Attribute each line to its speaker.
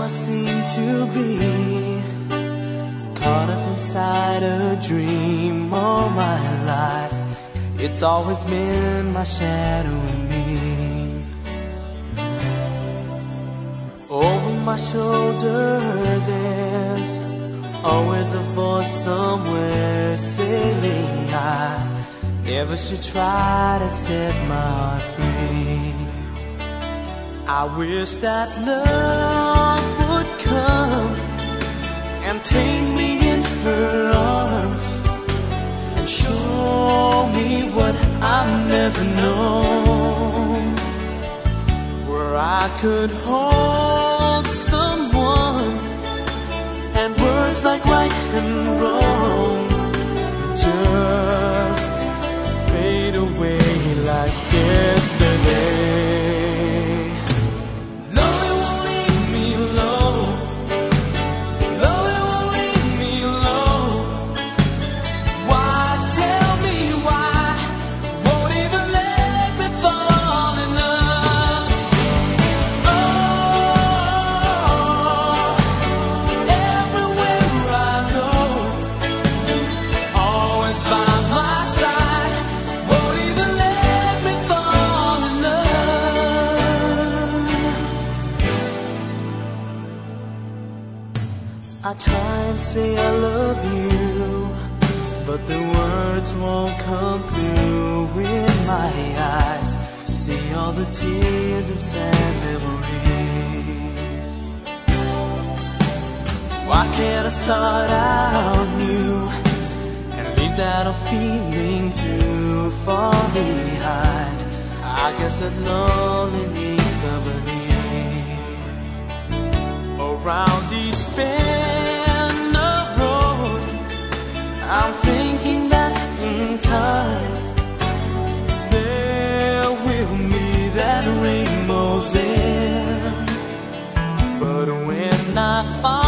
Speaker 1: seem to be caught up inside a dream all my life. It's always been my shadow and me. Over my shoulder there's always a voice somewhere saying I never should try to set my heart free. I wish that love would come and take me in her arms, show me what I've never known, where I could hold someone and words like right and wrong just fade away like yesterday. I try and say I love you, but the words won't come through. In my eyes, see all the tears and sad memories. Why can't I start out new and leave that old feeling too far behind? I guess that lonely needs company. Around each bend of road, I'm thinking that in time there will be that rainbow's end. But when I find